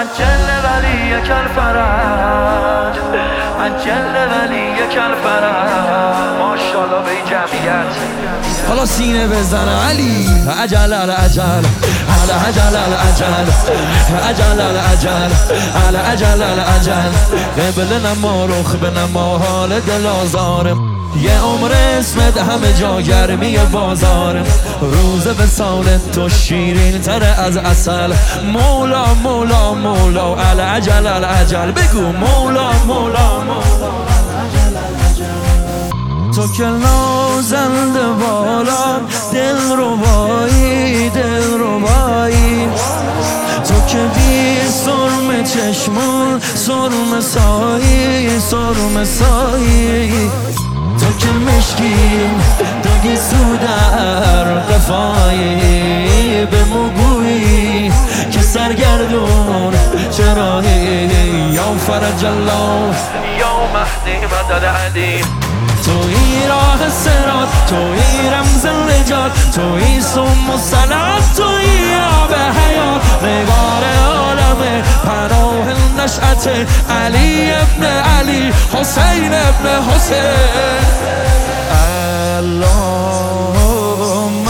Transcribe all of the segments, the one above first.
عجل ولی الفرج، عجل ولی الفرج. ماشاءالله به این جمعیت. حالا سینه بزن علی عجل العجل علی عجل العجل عجل العجل علی عجل العجل. قبل نما رخ به نما حال دل آزارم، یه عمر اسمت همه جا گرمی بازارم. روز وصال تو شیرین تر از عسل. مولا مولا مولا العجل العجل. بگو مولا مولا مولا. تو که نازنده بالا دل ربایی دل ربایی. تو که بی سرم چشمون سرم سایی سرم سایی. تو که مشکین داگی سودر قفایی. به مگویی که سرگردون چرایی. یا فرج الله یا مهدی مدد علی. توی راه صراط، توی رمز نجات، توی سم و صلات، توی آب حیات. نگار عالم پناه نشأت علی ابن علی حسین ابن حسین. اللهم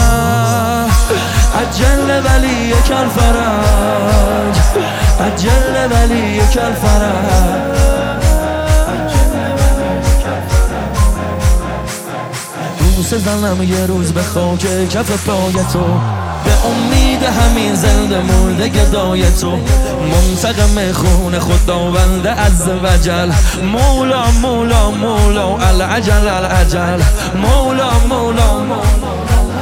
عجل ولیک الفرج، عجل ولیک الفرج. بوسه زنم یه روز به خاک کف پای تو، به امید همین زنده مرده گدای تو. منتقم خون خداوند عز وجل. مولا مولا مولا العجل العجل. مولا مولا مولا.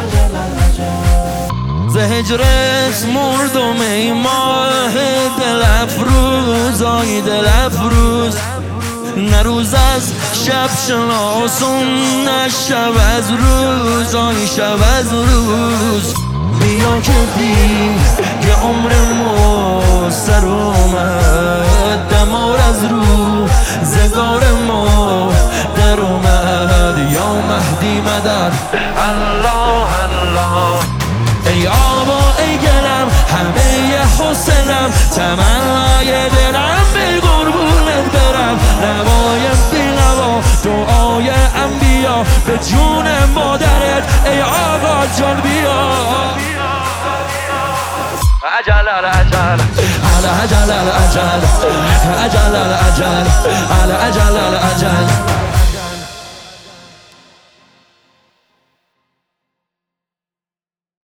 ز هجرت مردم ای ماه دل افروز آی دل افروز. نه روز از شب شناسون نه شب از روز آی شب از روز. بیا که دیگه عمرمو سر اومد، دمار از رو زگار ما در اومد. یا مهدی مدد الله الله. ای آبا ای گلم همه حسنم، تمنای دلم به قربونت برم. نوایم بی نوا دعای انبیا به جون مادرت ای آقا جان بیا. عجل العجل على عجل العجل عجل العجل على عجل العجل.